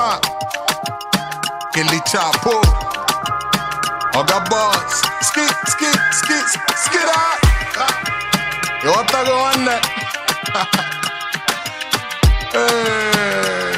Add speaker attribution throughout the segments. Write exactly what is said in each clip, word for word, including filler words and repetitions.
Speaker 1: ha. Gilly Chapo. Oga Boss. Skit, skit, skit, skit out. You want to go on there? Hey.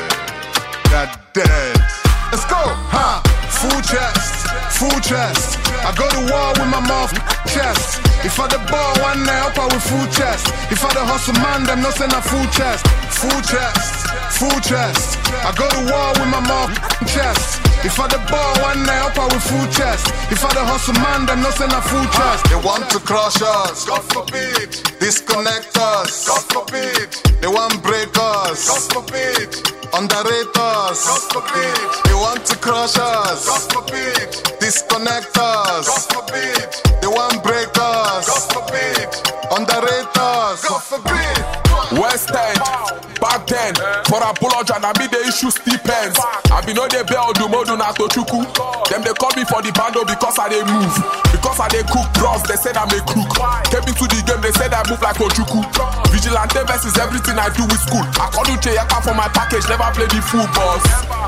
Speaker 1: God dead. Let's go, ha. Full chest, full chest. I go to war with my mouth chest. If I the ball one day up I with full chest. If I the hustle man, them no send a full chest. Full chest, full chest. I go to war with my mouth chest. If I the ball one day up I with full chest. If I the hustle man, them no send a full chest. They want to crush us, God forbid. Disconnect us, God forbid. They want break us, God forbid. Underrate us, God forbid. They want to crush us, God forbid. Disconnect us, God forbid. They want break us, God forbid. Underrate us, God forbid.
Speaker 2: West End, back then, for a apology and I be the issue stipends. I be no they bell do modu na tochuku. Them they call me for the bando because I they move. Because I they cook bros, they said I'm a crook. Came into the game, they said I move like Ojuku. Vigilante versus everything I do with school. I call you Cheyaka for my package, never play the full boss.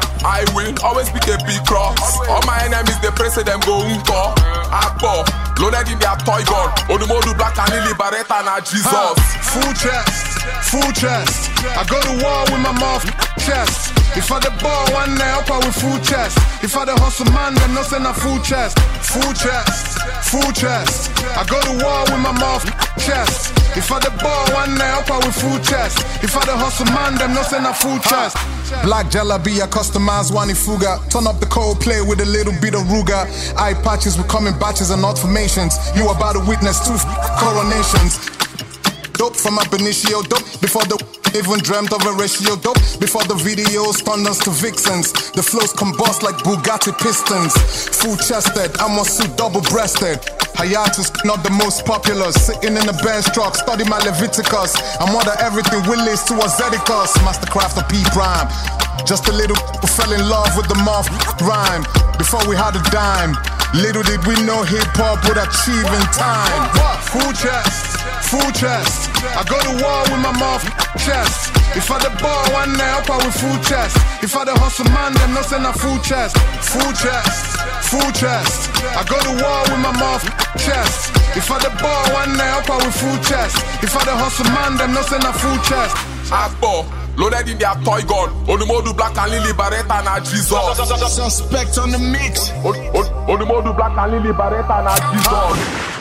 Speaker 2: I win, always pick a big cross. All my enemies, they pray say them go unko. Akbo, loaded in their toy gun. Onumodu black and lily barretta na Jesus.
Speaker 1: Ha. Full chest, full chest. I go to war with my mouth chest. If I the ball one day up I with full chest. If I the hustle man, them no send a full chest. Full chest, full chest. I go to war with my mouth chest. If I the ball one day up I with full chest. If I the hustle man, them no send a full chest. Black Jalabi, I customized Wani Fuga. Turn up the cold play with a little bit of Ruga. Eye patches, we come in batches and not formations. You about to witness two coronations. Dope from my Benicio, dope before the even dreamt of a ratio. Dope before the videos turned us to vixens. The flows combust like Bugatti pistons. Full chested, I'm also double breasted. Hiatus, not the most popular. Sitting in the Benz truck, study my Leviticus. I'm more than everything Willis to Azedicus. Mastercraft of P-Prime. Just a little fell in love with the moth rhyme. Before we had a dime, little did we know hip-hop would achieve in time. Full chest, full chest. I go to war with my mouth chest. If I the ball one day up I with full chest. If I the hustle man, them no send a full chest. Full chest, full chest. I go to war with my mouth chest. If I the ball one day up I with full chest. If I the hustle man, them no send a full chest.
Speaker 2: Akbo, loaded in their toy gun. Onumodu black and lily barretta na Jesus.
Speaker 1: Suspect on the mix.
Speaker 2: Onumodu black and lily barretta na Jesus.